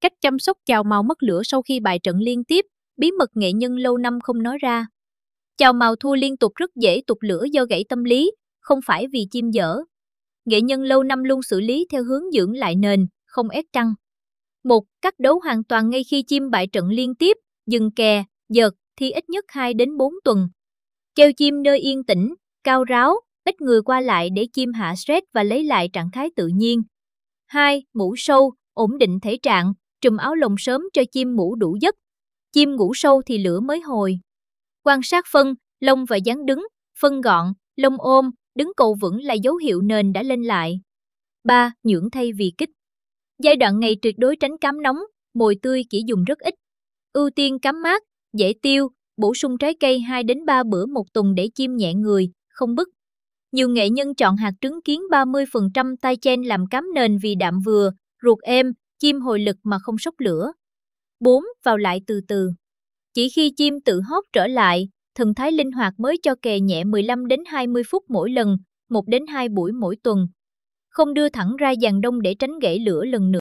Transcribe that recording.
Cách chăm sóc chào màu mất lửa sau khi bại trận liên tiếp, bí mật nghệ nhân lâu năm không nói ra. Chào màu thua liên tục rất dễ tụt lửa do gãy tâm lý, không phải vì chim dở. Nghệ nhân lâu năm luôn xử lý theo hướng dưỡng lại nền, không ép trăng. 1. Cắt đấu hoàn toàn ngay khi chim bại trận liên tiếp, dừng kè, dợt thì ít nhất 2 đến 4 tuần. Kêu chim nơi yên tĩnh, cao ráo, ít người qua lại để chim hạ stress và lấy lại trạng thái tự nhiên. 2. Ngủ sâu, ổn định thể trạng, trùm áo lồng sớm cho chim ngủ đủ giấc. Chim ngủ sâu thì lửa mới hồi. Quan sát phân, lông và dáng đứng, phân gọn, lông ôm, đứng cầu vững là dấu hiệu nền đã lên lại. 3. Nhưỡng thay vì kích. Giai đoạn này tuyệt đối tránh cám nóng, mồi tươi chỉ dùng rất ít. Ưu tiên cám mát, dễ tiêu, bổ sung trái cây 2 đến 3 bữa một tuần để chim nhẹ người, không bức. Nhiều nghệ nhân chọn hạt trứng kiến 30% tai chen làm cám nền vì đạm vừa, ruột êm, chim hồi lực mà không sốc lửa. 4. Vào lại từ từ. Chỉ khi chim tự hót trở lại, thần thái linh hoạt mới cho kè nhẹ 15 đến 20 phút mỗi lần, 1 đến 2 buổi mỗi tuần. Không đưa thẳng ra giàn đông để tránh gãy lửa lần nữa.